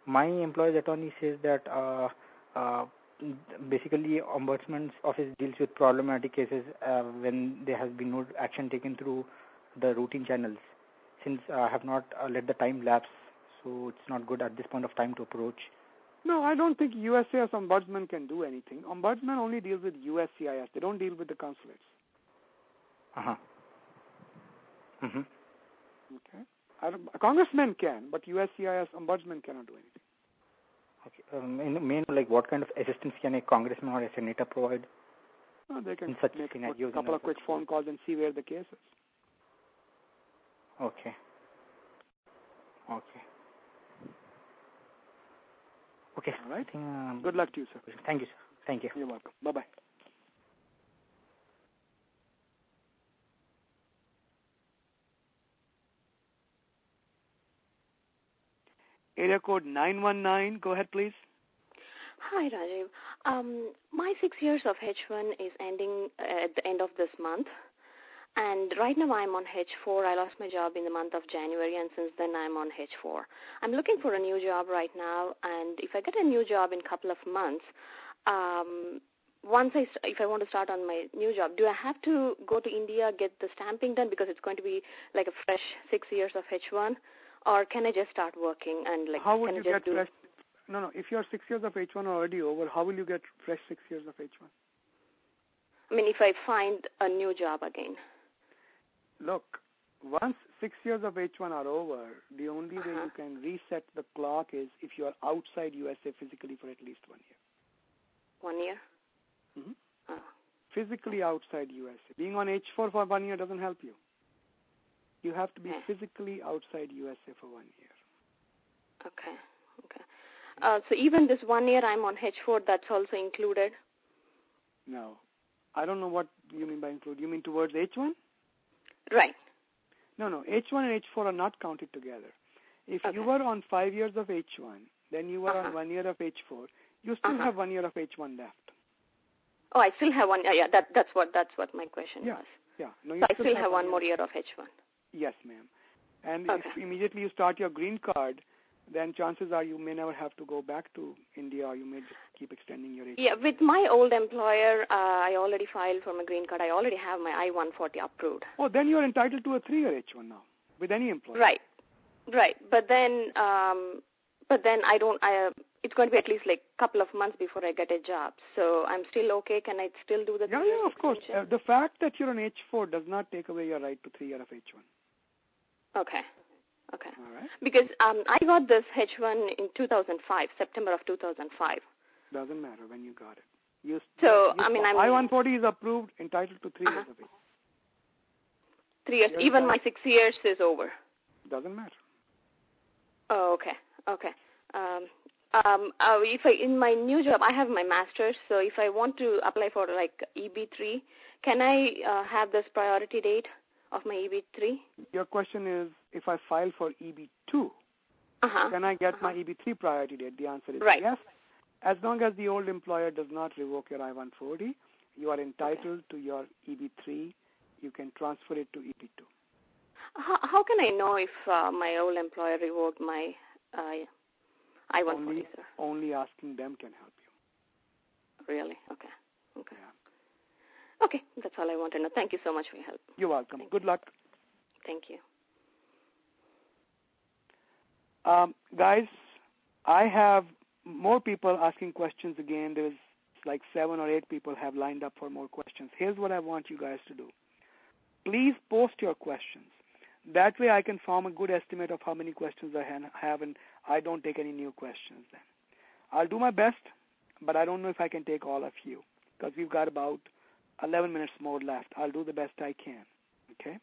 my employer's attorney says that basically Ombudsman's office deals with problematic cases when there has been no action taken through the routine channels. Since I have not let the time lapse, so it's not good at this point of time to approach. No, I don't think USCIS Ombudsman can do anything. Ombudsman only deals with USCIS. They don't deal with the consulates. Uh-huh. Mm-hmm. Okay. A congressman can, but USCIS Ombudsman cannot do anything. Okay. Main, like, what kind of assistance can a congressman or a senator provide? No, they can such make a couple of quick phone calls and see where the case is. Okay. Okay. Okay. All right. I think, good luck to you, sir. Thank you, sir. Thank you. You're welcome. Bye-bye. Area code 919. Go ahead, please. Hi, Rajiv. My 6 years of H1 is ending at the end of this month. And right now I'm on H4. I lost my job in the month of January, and since then I'm on H4. I'm looking for a new job right now, and if I get a new job in a couple of months, if I want to start on my new job, do I have to go to India, get the stamping done, because it's going to be like a fresh 6 years of H1, or can I just start working and like? How would can you I just get fresh? No. If your 6 years of H1 are already over, how will you get fresh 6 years of H1? I mean, if I find a new job again. Look, once 6 years of H1 are over, the only way you can reset the clock is if you are outside USA physically for at least 1 year. 1 year? Mm-hmm. Oh. Physically outside USA. Being on H4 for 1 year doesn't help you. You have to be physically outside USA for 1 year. Okay. So even this 1 year I'm on H4, that's also included? No. I don't know what you mean by include. You mean towards H1? Right. No. H1 and H4 are not counted together. If you were on 5 years of H1, then you were on 1 year of H4, you still have 1 year of H1 left. Oh, I still have 1 year. Yeah, that's what my question was. Yeah. No, so I still have 1 more year of H1. Yes, ma'am. And if immediately you start your green card, then chances are you may never have to go back to India, or you may just keep extending your H1. Yeah, with my old employer, I already filed for my green card. I already have my I-140 approved. Oh, then you're entitled to a 3-year H1 now, with any employer. Right. But then I don't. It's going to be at least like a couple of months before I get a job. So I'm still okay. Can I still do the 3 years? Yeah, of course. The fact that you're on H4 does not take away your right to 3 years of H1. Okay. All right. Because I got this H1 in 2005, September of 2005. Doesn't matter when you got it. I-140 is approved, entitled to 3 years of H1. 3 years. Even my 6 years is over. Doesn't matter. Oh, okay. If in my new job, I have my master's, so if I want to apply for like EB3, can I have this priority date of my EB3? Your question is, if I file for EB2, can I get my EB3 priority date? The answer is yes. As long as the old employer does not revoke your I-140, you are entitled to your EB3. You can transfer it to EB2. How can I know if my old employer revoked my I-140, sir? Only asking them can help you. Really? Okay. Yeah. Okay, that's all I want to know. Thank you so much for your help. You're welcome. Good luck. Thank you. Guys, I have more people asking questions again. There's like 7 or 8 people have lined up for more questions. Here's what I want you guys to do. Please post your questions. That way I can form a good estimate of how many questions I have, and I don't take any new questions then. I'll do my best, but I don't know if I can take all of you, because we've got about 11 minutes more left. I'll do the best I can. Okay?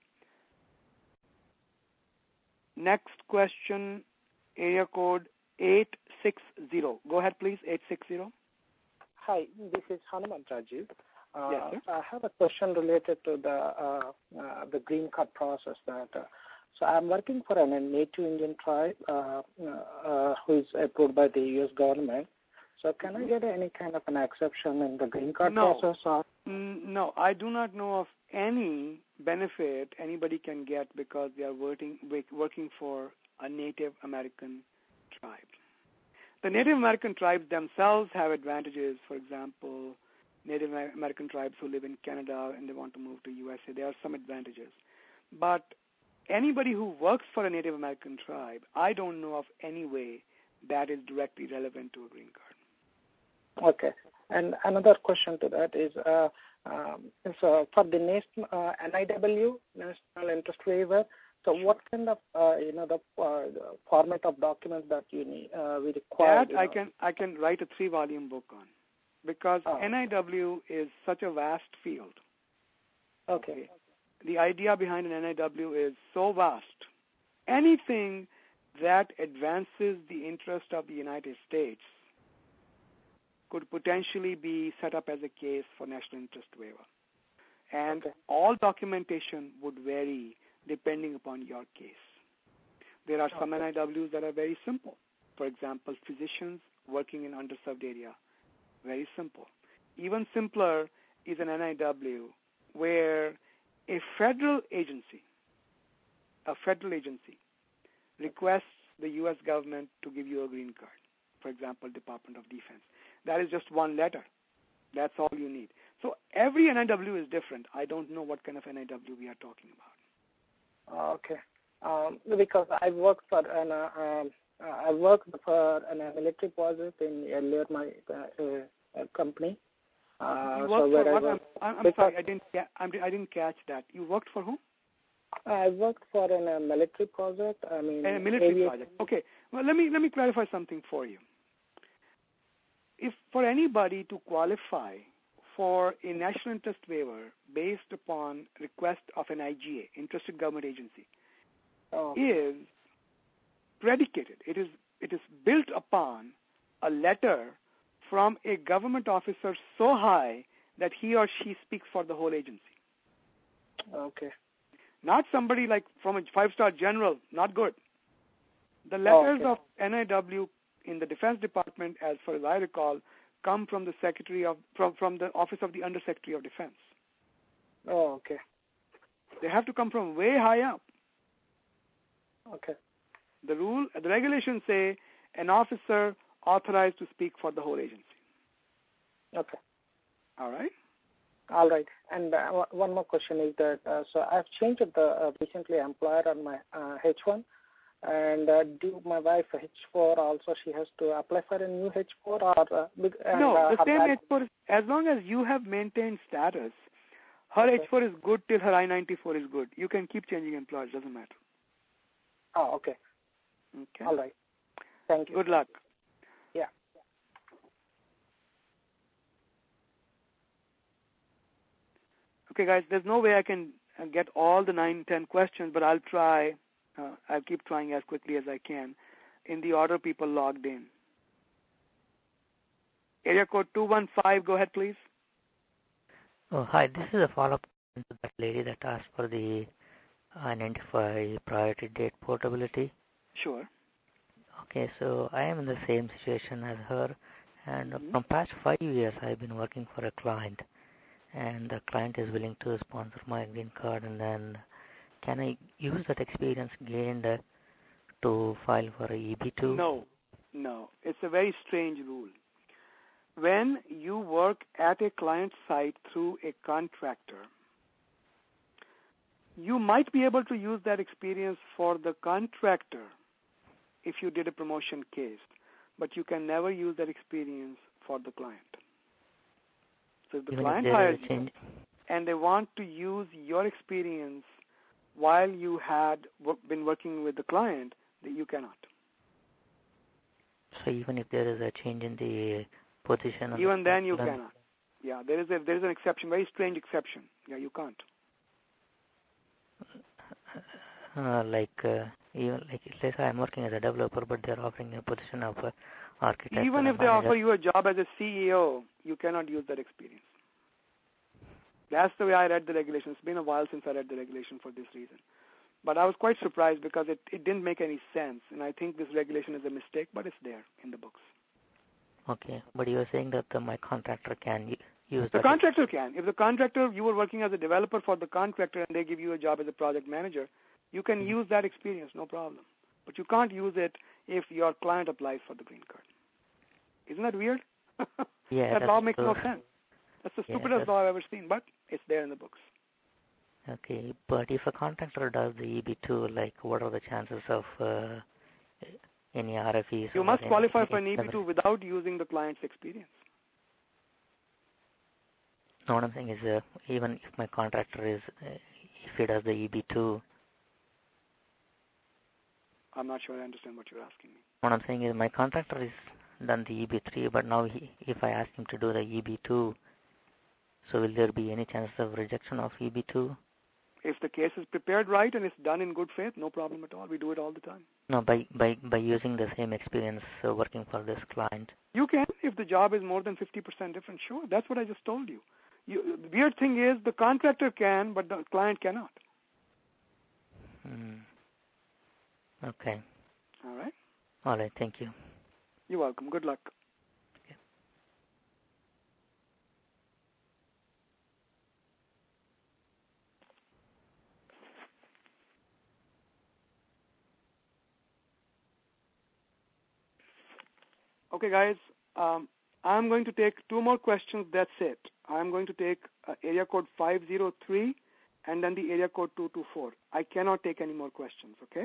Next question, area code 860. Go ahead, please, 860. Hi, this is Hanuman Rajiv. Yes, sir. I have a question related to the green card process. So I'm working for a native Indian tribe who is approved by the U.S. government. So can I get any kind of an exception in the green card process? Or? No, I do not know of any benefit anybody can get because they are working for a Native American tribe. The Native American tribes themselves have advantages. For example, Native American tribes who live in Canada and they want to move to USA, there are some advantages. But anybody who works for a Native American tribe, I don't know of any way that is directly relevant to a green card. Okay. And another question to that is, so for the NIW, National Interest Waiver, so what kind of, the format of documents that you need, we require? That I can write a 3-volume book on, because NIW is such a vast field. Okay. The idea behind an NIW is so vast. Anything that advances the interest of the United States could potentially be set up as a case for national interest waiver. And all documentation would vary depending upon your case. There are some NIWs that are very simple. For example, physicians working in underserved area, very simple. Even simpler is an NIW where a federal agency requests the U.S. government to give you a green card, for example, Department of Defense. That is just one letter. That's all you need. So every NIW is different. I don't know what kind of NIW we are talking about. Okay. Because I worked for an military project in earlier my company. I'm sorry, I didn't catch that. You worked for whom? I worked for a military project. A military project. Okay. Well, let me clarify something for you. If for anybody to qualify for a national interest waiver based upon request of an IGA, interested government agency, is predicated. It is built upon a letter from a government officer so high that he or she speaks for the whole agency. Okay. Not somebody like from a 5-star general, not good. The letters of NIW in the Defense Department, as far as I recall, come from the from the Office of the Undersecretary of Defense. Oh, okay. They have to come from way high up. Okay. The regulations say an officer authorized to speak for the whole agency. Okay. All right. All right. And one more question is that, so I've changed the recently employer on my H1, and do my wife H4 also, she has to apply for a new H4? Or no, the same H4, as long as you have maintained status, her H4 is good till her I-94 is good. You can keep changing employers, doesn't matter. Oh, okay. Okay. All right. Thank you. Good luck. Yeah. Okay, guys, there's no way I can get all the 9-10 questions, but I'll try. I'll keep trying as quickly as I can in the order people logged in. Area code 215, go ahead, please. Oh, hi. This is a follow-up to that lady that asked for the identify priority date portability. Sure. Okay, so I am in the same situation as her, and from past 5 years I've been working for a client, and the client is willing to sponsor my green card, and then can I use that experience gained to file for a EB2? No. It's a very strange rule. When you work at a client site through a contractor, you might be able to use that experience for the contractor if you did a promotion case, but you can never use that experience for the client. So if the client hires you and they want to use your experience while you had been working with the client, then you cannot. So even if there is a change in the position, even then you cannot. Yeah, there is an exception, very strange exception. Yeah, you can't. Even let's say I'm working as a developer, but they're offering a position of architect. Even if they offer you a job as a CEO, you cannot use that experience. That's the way I read the regulation. It's been a while since I read the regulation for this reason. But I was quite surprised because it didn't make any sense, and I think this regulation is a mistake, but it's there in the books. Okay, but you were saying that my contractor can use the contractor can. If the contractor, you were working as a developer for the contractor and they give you a job as a project manager, you can use that experience, no problem. But you can't use it if your client applies for the green card. Isn't that weird? Yeah, that law makes no sense. That's the stupidest law I've ever seen, but it's there in the books. Okay, but if a contractor does the EB2, like what are the chances of any RFEs? You must qualify for an EB2 without using the client's experience. No, what I'm saying is even if my contractor is, if he does the EB2. I'm not sure I understand what you're asking me. What I'm saying is my contractor is done the EB3, but now if I ask him to do the EB2, so will there be any chance of rejection of EB2? If the case is prepared right and it's done in good faith, no problem at all. We do it all the time. No, by using the same experience working for this client. You can, if the job is more than 50% different, sure. That's what I just told you. The weird thing is the contractor can, but the client cannot. Okay. All right. All right, thank you. You're welcome. Good luck. Okay, guys, I'm going to take 2 more questions. That's it. I'm going to take area code 503 and then the area code 224. I cannot take any more questions, okay?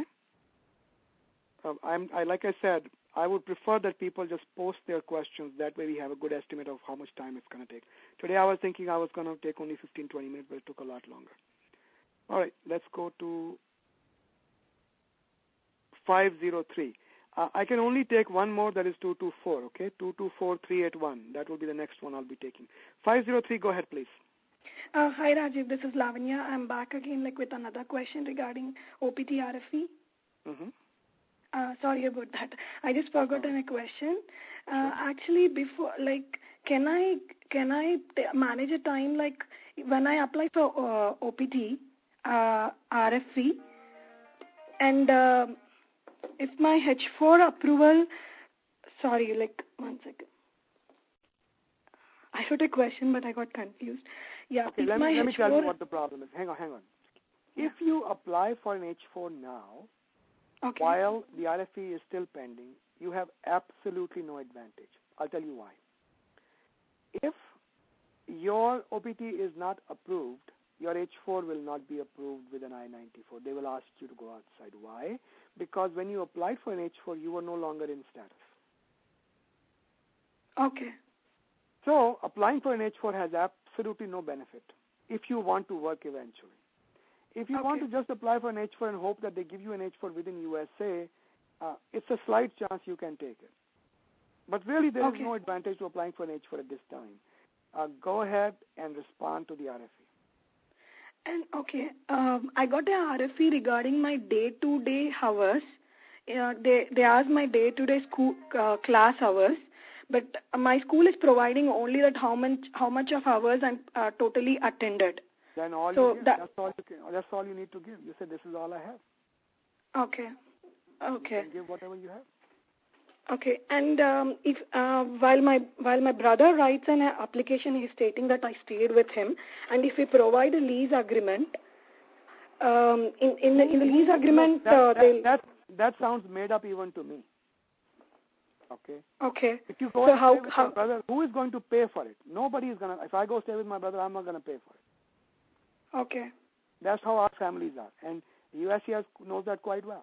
Like I said, I would prefer that people just post their questions. That way we have a good estimate of how much time it's going to take. Today I was thinking I was going to take only 15, 20 minutes, but it took a lot longer. All right, let's go to 503. I can only take one more, that is 224, okay? 224381. That will be the next one I'll be taking. 503, go ahead, please. Hi, Rajiv. This is Lavanya. I'm back again with another question regarding OPT RFE. Sorry about that. I just forgot my question. Actually, before, can I manage a time when I apply for OPT RFE and if my H4 approval, one second. I wrote a question, but I got confused. Yeah, okay, let me tell you what the problem is. Hang on. If you apply for an H4 now, while the RFE is still pending, you have absolutely no advantage. I'll tell you why. If your OPT is not approved, your H4 will not be approved with an I-94. They will ask you to go outside. Why? Because when you applied for an H4, you were no longer in status. Okay. So applying for an H4 has absolutely no benefit if you want to work eventually. If you want to just apply for an H4 and hope that they give you an H4 within USA, it's a slight chance you can take it. But really there is no advantage to applying for an H4 at this time. Go ahead and respond to the RFE. And I got a RFE regarding my day-to-day hours. They asked my day-to-day school class hours, but my school is providing only that how much of hours I'm totally attended. Then that's all you need to give. You said this is all I have. Okay. You can give whatever you have. Okay, and if while my brother writes an application, he's stating that I stayed with him, and if we provide a lease agreement, in the lease agreement, that sounds made up even to me. Okay. Okay. If you go stay with your brother, who is going to pay for it? Nobody is gonna. If I go stay with my brother, I'm not gonna pay for it. Okay. That's how our families are, and USCIS knows that quite well.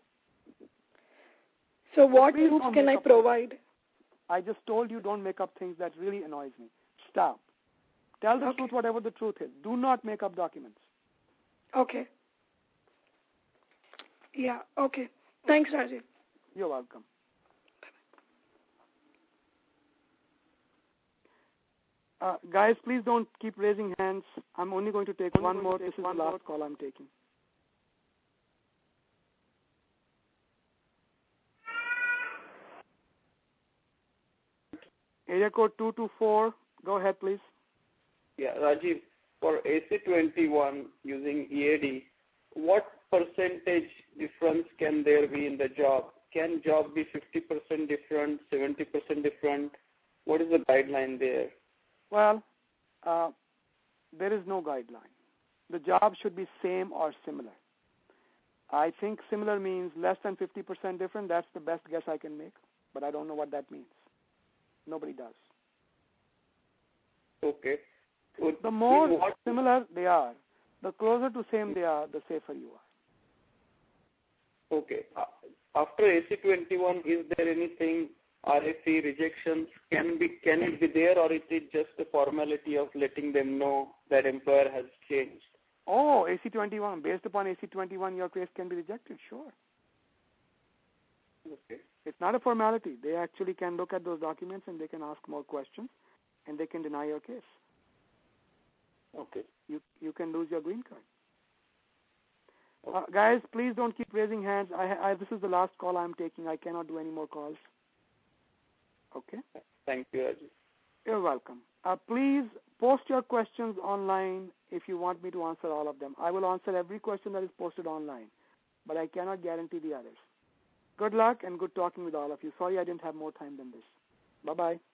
So what proofs can I provide? I just told you don't make up things. That really annoys me. Stop. Tell the truth, whatever the truth is. Do not make up documents. Okay. Yeah, okay. Thanks, Rajiv. You're welcome. Guys, please don't keep raising hands. I'm only going to take one more. This is the last call I'm taking. Area code 224. Go ahead, please. Yeah, Rajiv, for AC21 using EAD, what percentage difference can there be in the job? Can job be 50% different, 70% different? What is the guideline there? Well, there is no guideline. The job should be same or similar. I think similar means less than 50% different. That's the best guess I can make, but I don't know what that means. Nobody does. Okay. The more similar they are, the closer to same they are, the safer you are. Okay. After AC-21, is there anything RFE rejections can it be there, or is it just a formality of letting them know that employer has changed? Oh, AC-21. Based upon AC-21, your case can be rejected, sure. Okay. It's not a formality. They actually can look at those documents and they can ask more questions and they can deny your case. Okay. You can lose your green card. Guys, please don't keep raising hands. This is the last call I'm taking. I cannot do any more calls. Okay? Thank you, Ajay. You're welcome. Please post your questions online if you want me to answer all of them. I will answer every question that is posted online, but I cannot guarantee the others. Good luck and good talking with all of you. Sorry I didn't have more time than this. Bye-bye.